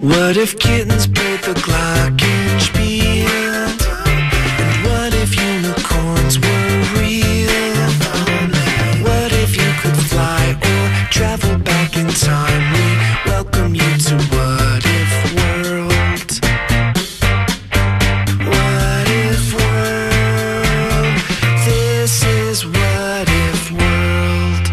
What if kittens played the glockenspiel? And what if unicorns were real? What if you could fly or travel back in time? We welcome you to What If World. What If World? This is What If World.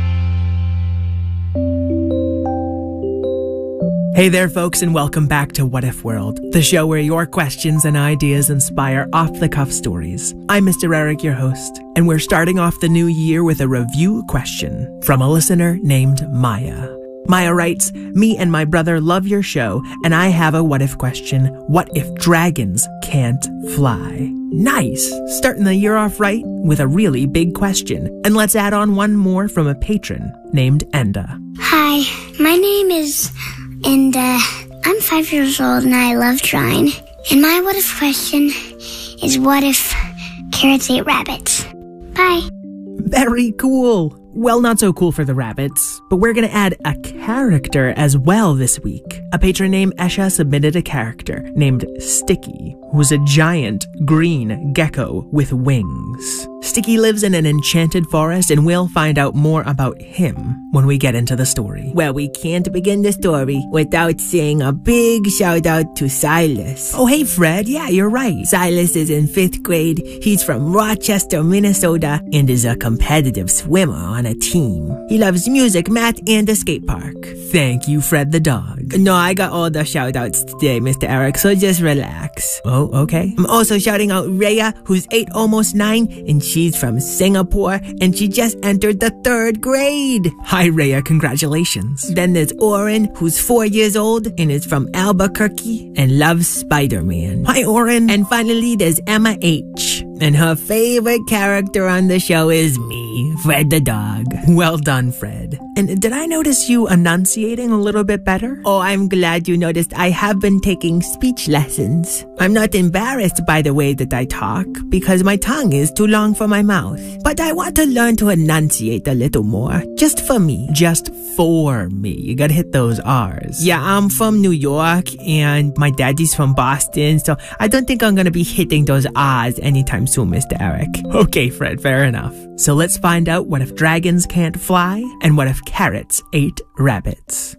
Hey there, folks, and welcome back to What If World, the show where your questions and ideas inspire off-the-cuff stories. I'm Mr. Eric, your host, and we're starting off the new year with a review question from a listener named Maya. Maya writes, "Me and my brother love your show, and I have a what if question. What if dragons can't fly?" Nice! Starting the year off right with a really big question. And let's add on one more from a patron named Enda. Hi, my name is Enda. I'm 5 years old and I love drawing. And my what if question is, what if carrots ate rabbits? Bye. Very cool. Well, not so cool for the rabbits, but we're going to add a character as well this week. A patron named Esha submitted a character named Sticky, who's a giant green gecko with wings. Sticky lives in an enchanted forest, and we'll find out more about him when we get into the story. Well, we can't begin the story without saying a big shout out to Silas. Oh, hey, Fred. Yeah, you're right. Silas is in 5th grade. He's from Rochester, Minnesota, and is a competitive swimmer on a team. He loves music, math, and a skate park. Thank you, Fred the dog. No, I got all the shout outs today, Mr. Eric, so just relax. Oh, okay. I'm also shouting out Rhea, who's 8, almost 9, and she's from Singapore, and she just entered the 3rd grade. Hi, Rhea. Congratulations. Then there's Oren, who's 4 years old and is from Albuquerque and loves Spider-Man. Hi, Oren. And finally, there's Emma H. And her favorite character on the show is me, Fred the dog. Well done, Fred. And did I notice you enunciating a little bit better? Oh, I'm glad you noticed. I have been taking speech lessons. I'm not embarrassed by the way that I talk because my tongue is too long for my mouth. But I want to learn to enunciate a little more, just for me. Just for me. You gotta hit those R's. Yeah, I'm from New York and my daddy's from Boston, so I don't think I'm gonna be hitting those R's anytime soon, Mr. Eric. Okay, Fred, fair enough. So let's find out what if dragons can't fly and what if carrots ate rabbits.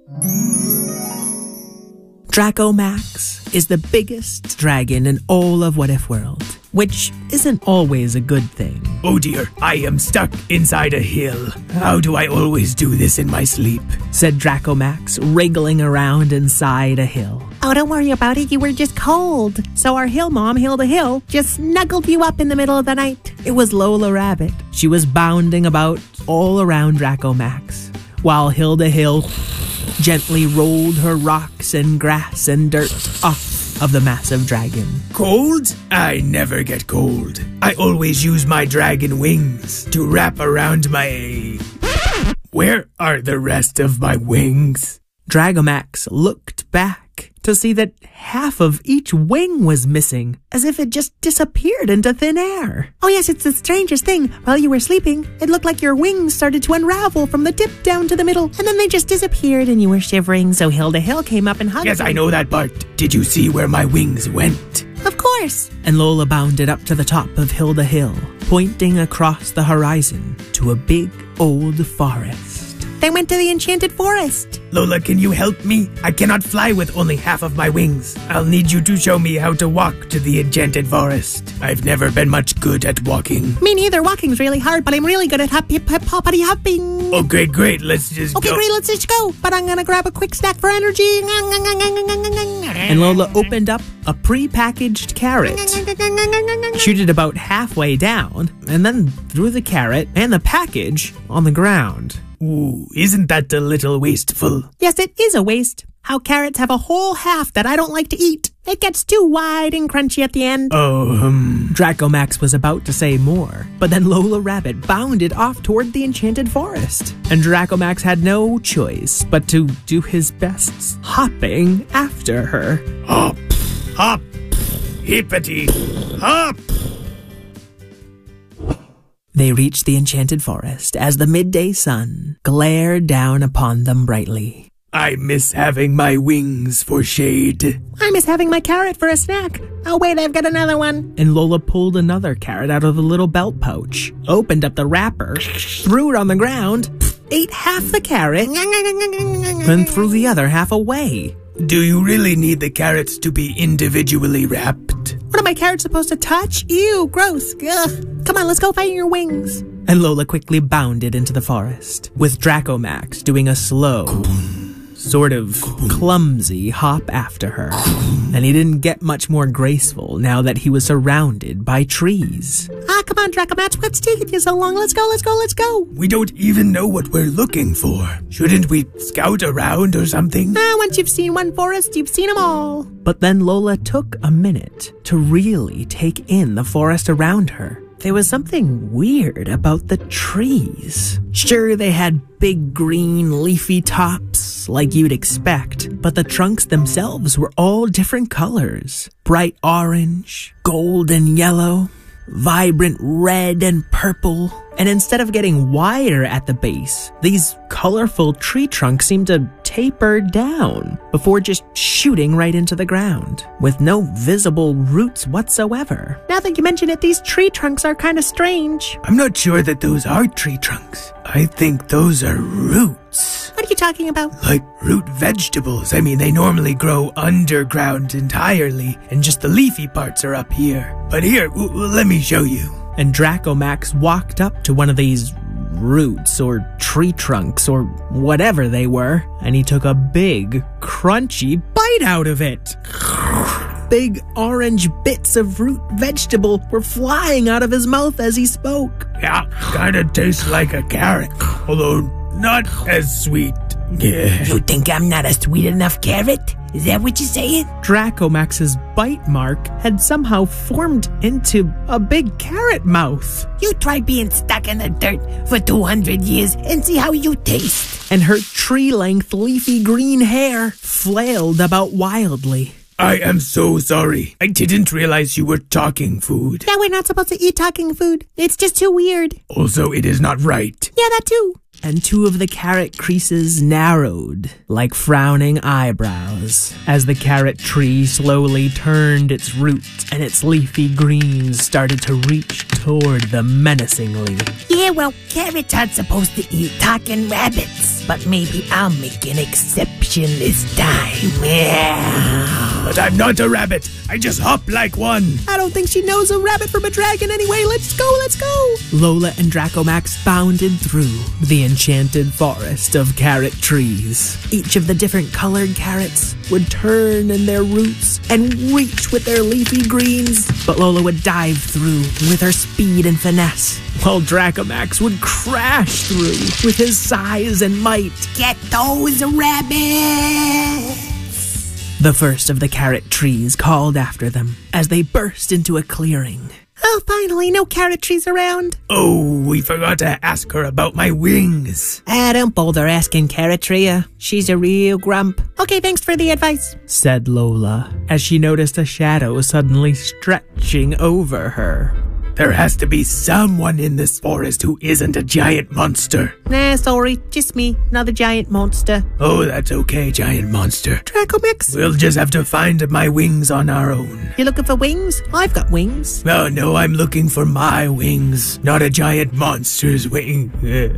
Dracomax is the biggest dragon in all of What If World, which isn't always a good thing. Oh dear, I am stuck inside a hill. How do I always do this in my sleep? Said Dracomax, wriggling around inside a hill. Oh, don't worry about it. You were just cold. So our hill mom, Hilda Hill, just snuggled you up in the middle of the night. It was Lola Rabbit. She was bounding about all around Dracomax, while Hilda Hill gently rolled her rocks and grass and dirt off of the massive dragon. Cold? I never get cold. I always use my dragon wings to wrap around my... Where are the rest of my wings? Dracomax looked back to see that half of each wing was missing, as if it just disappeared into thin air. Oh yes, it's the strangest thing. While you were sleeping, it looked like your wings started to unravel from the tip down to the middle, and then they just disappeared and you were shivering, so Hilda Hill came up and hugged you. Yes, I know that part. Did you see where my wings went? Of course. And Lola bounded up to the top of Hilda Hill, pointing across the horizon to a big old forest. They went to the enchanted forest. Lola, can you help me? I cannot fly with only half of my wings. I'll need you to show me how to walk to the enchanted forest. I've never been much good at walking. Me neither. Walking's really hard, but I'm really good at hoppity hopping. Oh, great. Let's just go. Okay, great. Let's just go. But I'm going to grab a quick snack for energy. And Lola opened up a pre-packaged carrot, chewed it about halfway down, and then threw the carrot and the package on the ground. Ooh, isn't that a little wasteful? Yes, it is a waste. How carrots have a whole half that I don't like to eat. It gets too wide and crunchy at the end. Dracomax was about to say more, but then Lola Rabbit bounded off toward the enchanted forest, and Dracomax had no choice but to do his best, hopping after her. Hop, hop, hippity, hop. They reached the enchanted forest as the midday sun glared down upon them brightly. I miss having my wings for shade. I miss having my carrot for a snack. Oh, wait, I've got another one. And Lola pulled another carrot out of the little belt pouch, opened up the wrapper, threw it on the ground, ate half the carrot, and threw the other half away. Do you really need the carrots to be individually wrapped? What are my carrots supposed to touch? Ew, gross. Ugh. Come on, let's go find your wings. And Lola quickly bounded into the forest, with Dracomax doing a slow, sort of clumsy hop after her. And he didn't get much more graceful now that he was surrounded by trees. Come on, Dracomax, what's taking you so long? Let's go, let's go, let's go. We don't even know what we're looking for. Shouldn't we scout around or something? Once you've seen one forest, you've seen them all. But then Lola took a minute to really take in the forest around her. There was something weird about the trees. Sure, they had big green leafy tops, like you'd expect, but the trunks themselves were all different colors. Bright orange, golden yellow, vibrant red and purple. And instead of getting wider at the base, these colorful tree trunks seemed to taper down before just shooting right into the ground, with no visible roots whatsoever. Now that you mention it, these tree trunks are kind of strange. I'm not sure that those are tree trunks. I think those are roots. What are you talking about? Like root vegetables. I mean, they normally grow underground entirely, and just the leafy parts are up here. But here, let me show you. And Dracomax walked up to one of these roots or tree trunks or whatever they were, and he took a big, crunchy bite out of it. Big orange bits of root vegetable were flying out of his mouth as he spoke. Yeah, kinda tastes like a carrot, although not as sweet. Yeah. You think I'm not a sweet enough carrot? Is that what you're saying? Dracomax's bite mark had somehow formed into a big carrot mouth. You try being stuck in the dirt for 200 years and see how you taste. And her tree-length leafy green hair flailed about wildly. I am so sorry. I didn't realize you were talking food. Yeah, we're not supposed to eat talking food. It's just too weird. Also, it is not right. Yeah, that too. And two of the carrot creases narrowed like frowning eyebrows as the carrot tree slowly turned its roots and its leafy greens started to reach toward them menacingly. Yeah, well, carrots aren't supposed to eat talking rabbits. But maybe I'll make an exception this time. Yeah. But I'm not a rabbit. I just hop like one. I don't think she knows a rabbit from a dragon anyway. Let's go, let's go. Lola and Dracomax bounded through the enchanted forest of carrot trees. Each of the different colored carrots would turn in their roots and reach with their leafy greens, but Lola would dive through with her speed and finesse, while Dracomax would crash through with his size and might. Get those rabbits! The first of the carrot trees called after them as they burst into a clearing. Oh, finally, no carrot trees around. Oh, we forgot to ask her about my wings. Don't bother asking Carrot Tree. She's a real grump. Okay, thanks for the advice, said Lola, as she noticed a shadow suddenly stretching over her. There has to be someone in this forest who isn't a giant monster. Nah, sorry, just me, not a giant monster. Oh, that's okay, giant monster. Dracomax? We'll just have to find my wings on our own. You're looking for wings? I've got wings. Oh, no, I'm looking for my wings, not a giant monster's wing.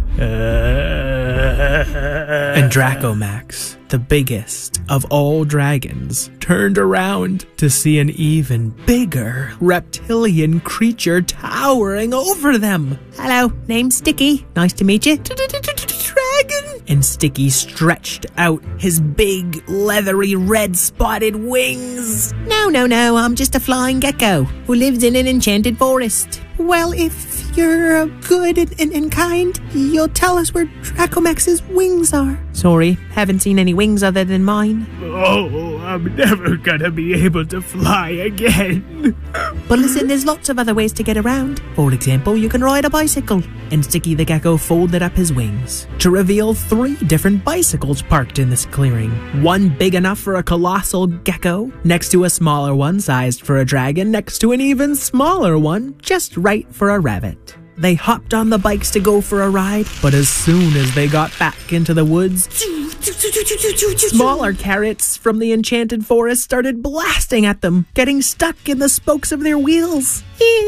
And Dracomax, the biggest of all dragons, turned around to see an even bigger reptilian creature towering over them. Hello, name's Sticky. Nice to meet you. Dragon! And Sticky stretched out his big, leathery, red-spotted wings. No, I'm just a flying gecko who lives in an enchanted forest. Well, if you're good and kind, you'll tell us where Dracomax's wings are. Sorry, haven't seen any wings other than mine. Oh, I'm never gonna be able to fly again. But listen, there's lots of other ways to get around. For example, you can ride a bicycle. And Sticky the Gecko folded up his wings to reveal 3 different bicycles parked in this clearing. One big enough for a colossal gecko, next to a smaller one sized for a dragon, next to an even smaller one just right for a rabbit. They hopped on the bikes to go for a ride, but as soon as they got back into the woods, Smaller carrots from the enchanted forest started blasting at them, getting stuck in the spokes of their wheels.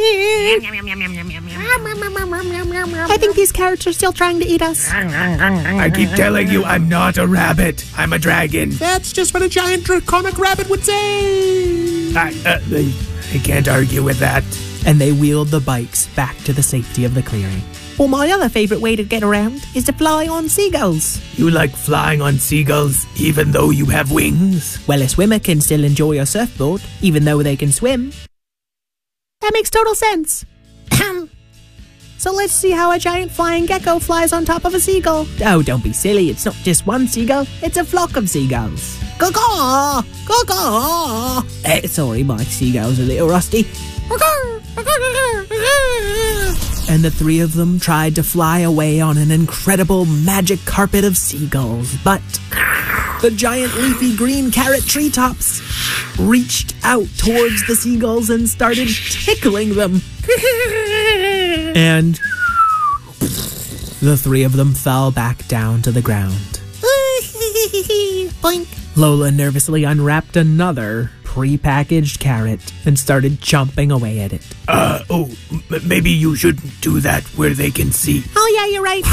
I think these carrots are still trying to eat us. I keep telling you I'm not a rabbit. I'm a dragon. That's just what a giant draconic rabbit would say. I can't argue with that. And they wheeled the bikes back to the safety of the clearing. Well, my other favorite way to get around is to fly on seagulls. You like flying on seagulls even though you have wings? Well, a swimmer can still enjoy a surfboard, even though they can swim. That makes total sense. So let's see how a giant flying gecko flies on top of a seagull. Oh, don't be silly. It's not just one seagull. It's a flock of seagulls. Caw-caw! Caw-caw! Sorry, my seagull's a little rusty. And the three of them tried to fly away on an incredible magic carpet of seagulls, but the giant leafy green carrot treetops reached out towards the seagulls and started tickling them. And the three of them fell back down to the ground. Boink. Lola nervously unwrapped another pre-packaged carrot and started chomping away at it. Maybe you shouldn't do that where they can see. Oh yeah, you're right.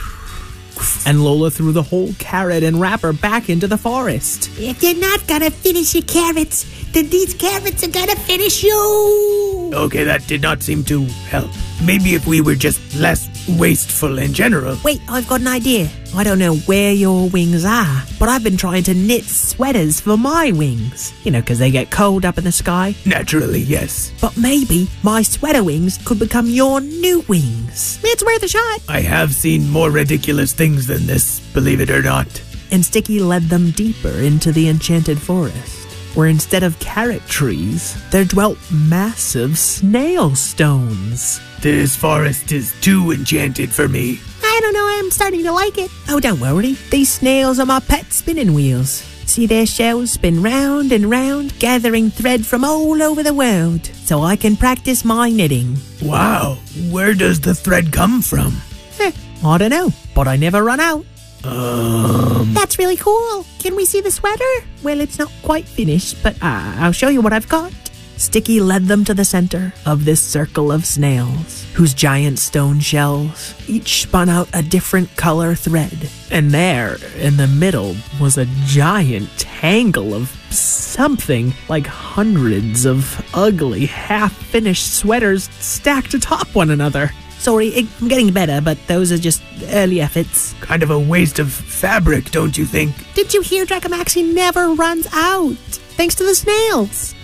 And Lola threw the whole carrot and wrapper back into the forest. If you're not gonna finish your carrots, then these carrots are gonna finish you. Okay, that did not seem to help. Maybe if we were just less wasteful in general. Wait, I've got an idea. I don't know where your wings are, but I've been trying to knit sweaters for my wings. You know, because they get cold up in the sky. Naturally, yes. But maybe my sweater wings could become your new wings. It's worth a shot. I have seen more ridiculous things than this, believe it or not. And Sticky led them deeper into the enchanted forest, where instead of carrot trees, there dwelt massive snail stones. This forest is too enchanted for me. I don't know, I'm starting to like it. Oh, don't worry. These snails are my pet spinning wheels. See their shells spin round and round, gathering thread from all over the world, so I can practice my knitting. Wow, where does the thread come from? I don't know, but I never run out. That's really cool. Can we see the sweater? Well, it's not quite finished, but I'll show you what I've got. Sticky led them to the center of this circle of snails, whose giant stone shells each spun out a different color thread. And there, in the middle, was a giant tangle of something like hundreds of ugly, half-finished sweaters stacked atop one another. Sorry, I'm getting better, but those are just early efforts. Kind of a waste of fabric, don't you think? Did you hear Dracomaxi never runs out, thanks to the snails?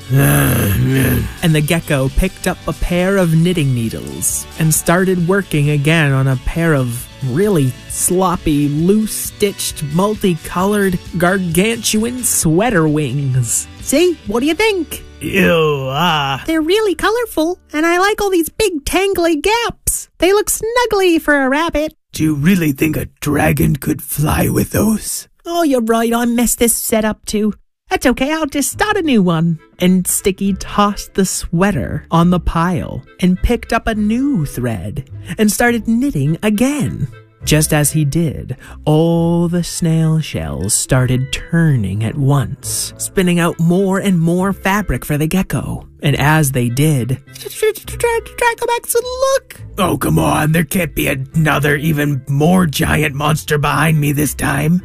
And the gecko picked up a pair of knitting needles and started working again on a pair of really sloppy, loose-stitched, multicolored, gargantuan sweater wings. See? What do you think? Ew, They're really colorful, and I like all these big tangly gaps. They look snuggly for a rabbit. Do you really think a dragon could fly with those? Oh, you're right, I messed this set up too. That's okay, I'll just start a new one. And Sticky tossed the sweater on the pile and picked up a new thread and started knitting again. Just as he did, all the snail shells started turning at once, spinning out more and more fabric for the gecko. And as they did, Dracomax, look! Oh, come on, there can't be another even more giant monster behind me this time.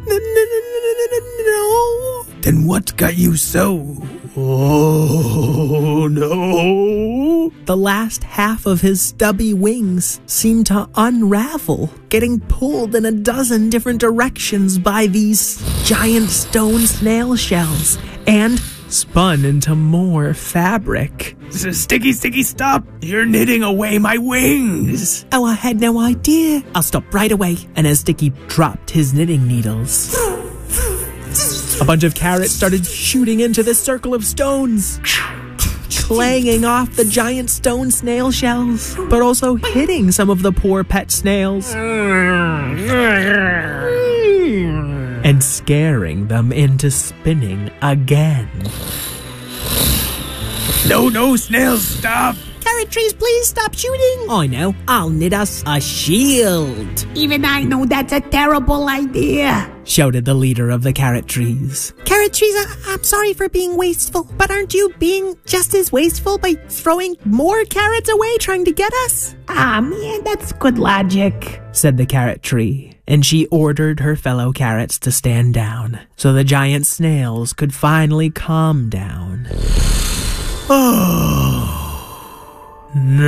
No. Then what's got you so... Oh, no. The last half of his stubby wings seemed to unravel, getting pulled in a dozen different directions by these giant stone snail shells, and spun into more fabric. Sticky, stop! You're knitting away my wings! Oh, I had no idea. I'll stop right away. And as Sticky dropped his knitting needles, a bunch of carrots started shooting into this circle of stones, clanging off the giant stone snail shells, but also hitting some of the poor pet snails and scaring them into spinning again. No, snails, stop! Carrot trees, please stop shooting. I know, I'll knit us a shield. Even I know that's a terrible idea. shouted the leader of the carrot trees. Carrot trees, I'm sorry for being wasteful, but aren't you being just as wasteful by throwing more carrots away trying to get us? Man, that's good logic, said the carrot tree, and she ordered her fellow carrots to stand down so the giant snails could finally calm down. Oh,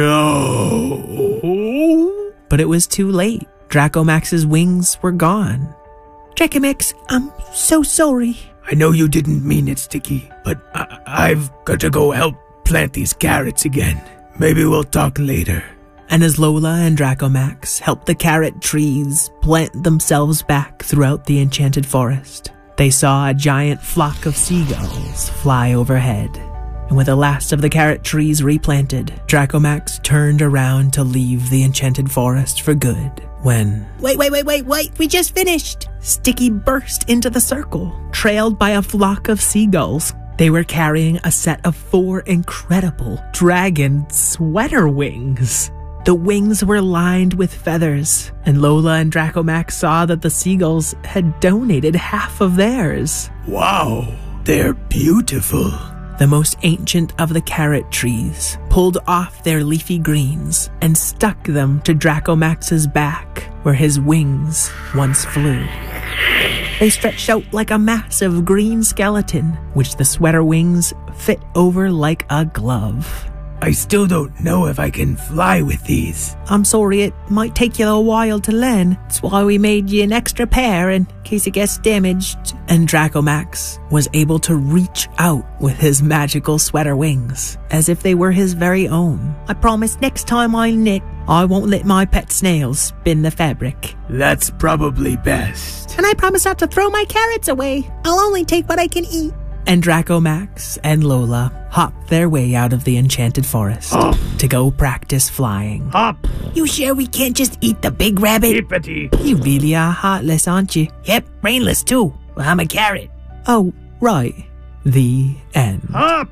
no. But it was too late. Dracomax's wings were gone. Dracomax, I'm so sorry. I know you didn't mean it, Sticky, but I've got to go help plant these carrots again. Maybe we'll talk later. And as Lola and Dracomax helped the carrot trees plant themselves back throughout the enchanted forest, they saw a giant flock of seagulls fly overhead. And with the last of the carrot trees replanted, Dracomax turned around to leave the enchanted forest for good when... Wait, we just finished. Sticky burst into the circle, trailed by a flock of seagulls. They were carrying a set of 4 incredible dragon sweater wings. The wings were lined with feathers, and Lola and Dracomax saw that the seagulls had donated half of theirs. Wow, they're beautiful. The most ancient of the carrot trees pulled off their leafy greens and stuck them to Dracomax's back, where his wings once flew. They stretched out like a massive green skeleton, which the sweater wings fit over like a glove. I still don't know if I can fly with these. I'm sorry, it might take you a while to learn. That's why we made you an extra pair in case it gets damaged. And Dracomax was able to reach out with his magical sweater wings, as if they were his very own. I promise next time I knit, I won't let my pet snails spin the fabric. That's probably best. And I promise not to throw my carrots away. I'll only take what I can eat. And Dracomax and Lola hopped their way out of the enchanted forest to go practice flying. Hop! You sure we can't just eat the big rabbit? Hippity! You really are heartless, aren't you? Yep, brainless too. Well, I'm a carrot. Oh, right. The end. Hop!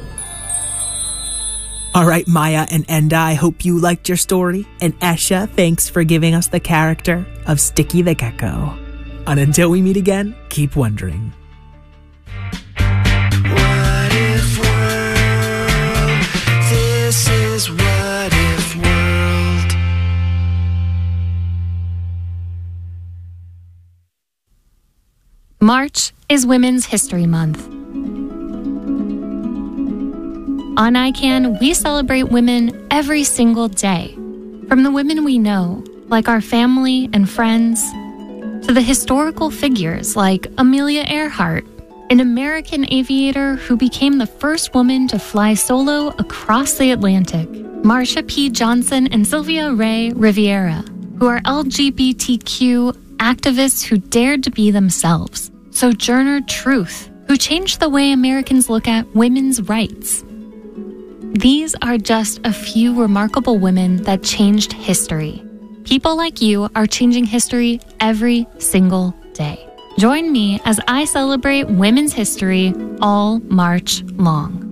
All right, Maya and Enda, I hope you liked your story. And Esha, thanks for giving us the character of Sticky the Gecko. And until we meet again, keep wondering. What if world? This is What If World. March is Women's History Month. On ICANN, we celebrate women every single day. From the women we know, like our family and friends, to the historical figures like Amelia Earhart, an American aviator who became the first woman to fly solo across the Atlantic, Marsha P. Johnson and Sylvia Ray Riviera, who are LGBTQ activists who dared to be themselves, Sojourner Truth, who changed the way Americans look at women's rights. These are just a few remarkable women that changed history. People like you are changing history every single day. Join me as I celebrate women's history all March long.